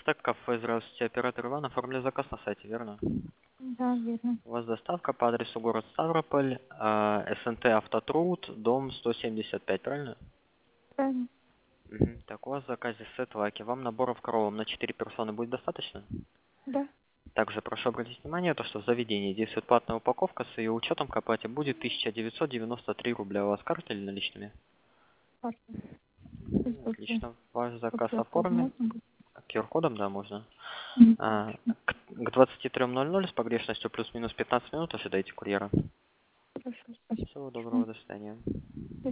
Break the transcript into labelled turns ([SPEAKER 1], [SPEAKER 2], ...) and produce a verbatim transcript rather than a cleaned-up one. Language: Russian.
[SPEAKER 1] Стек кафе, здравствуйте, оператор Иван, оформили заказ на сайте, верно?
[SPEAKER 2] Да, верно.
[SPEAKER 1] У вас доставка по адресу город Ставрополь, а, СНТ Автотруд, дом сто семьдесят пять, правильно?
[SPEAKER 2] Правильно.
[SPEAKER 1] Мгм. Так, у вас в заказе сет лаки. Вам наборов коровам на четыре персоны будет достаточно?
[SPEAKER 2] Да.
[SPEAKER 1] Также прошу обратить внимание, то, что в заведении действует платная упаковка, с ее учетом к оплате будет тысяча девятьсот девяносто три рубля. У вас картой или наличными?
[SPEAKER 2] Карта.
[SPEAKER 1] Мгм.
[SPEAKER 2] Здесь после,
[SPEAKER 1] Отлично. Ваш заказ
[SPEAKER 2] после хода
[SPEAKER 1] оформлен.
[SPEAKER 2] можно будет?
[SPEAKER 1] ку ар кодом, да, можно.
[SPEAKER 2] М,
[SPEAKER 1] А, к, к двадцати трём ноль ноль с погрешностью плюс-минус пятнадцать минут ожидайте курьера.
[SPEAKER 2] Хорошо, спасибо
[SPEAKER 1] Всего
[SPEAKER 2] большое.
[SPEAKER 1] доброго, до свидания.